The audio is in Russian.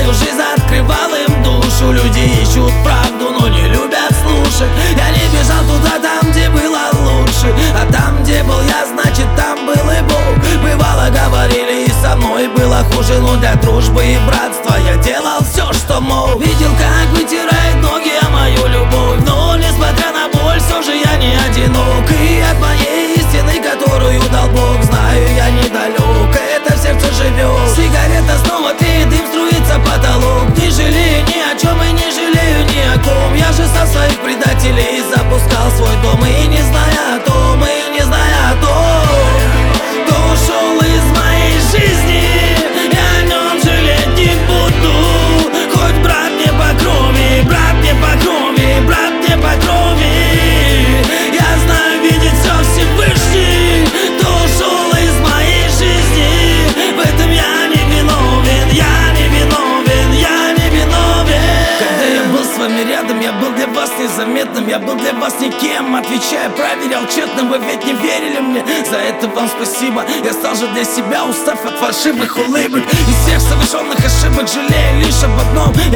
свою жизнь открывал им душу. Люди ищут правду, но не любят слушать. Я не бежал туда, там, где было лучше, а там, где был я, значит, там был и Бог. Бывало, говорили, и со мной было хуже, но для дружбы и братства я делал все, что мог. Видел, как вытирает ноги о мою любовь, но несмотря на боль, все же я не одинок. И от моей истины, которую дал Бог, знаю, я недалек, это в сердце живет. Сигарета снова тлеет, дым струится потолок. Не жалею ни о чем и не жалею ни о ком. Я же со своих предателей запускал свой дом. И не зная о том, и не зная о том, кто ушел из моей жизни, я о нем жалеть не буду. Хоть брат мне по крови, брат мне по крови, брат мне по крови. Я знаю, видит все Всевышний, кто ушел из моей жизни. В этом я не виновен, я не виновен, я не виновен. Когда я был с вами рядом, я был для вас незаметным, я был для вас никем. Отвечая, проверял тщетно, вы ведь не верили мне. За это вам спасибо, я стал же для себя, устав от фальшивых улыбок. Из всех совершенных ошибок жалею лишь об одном: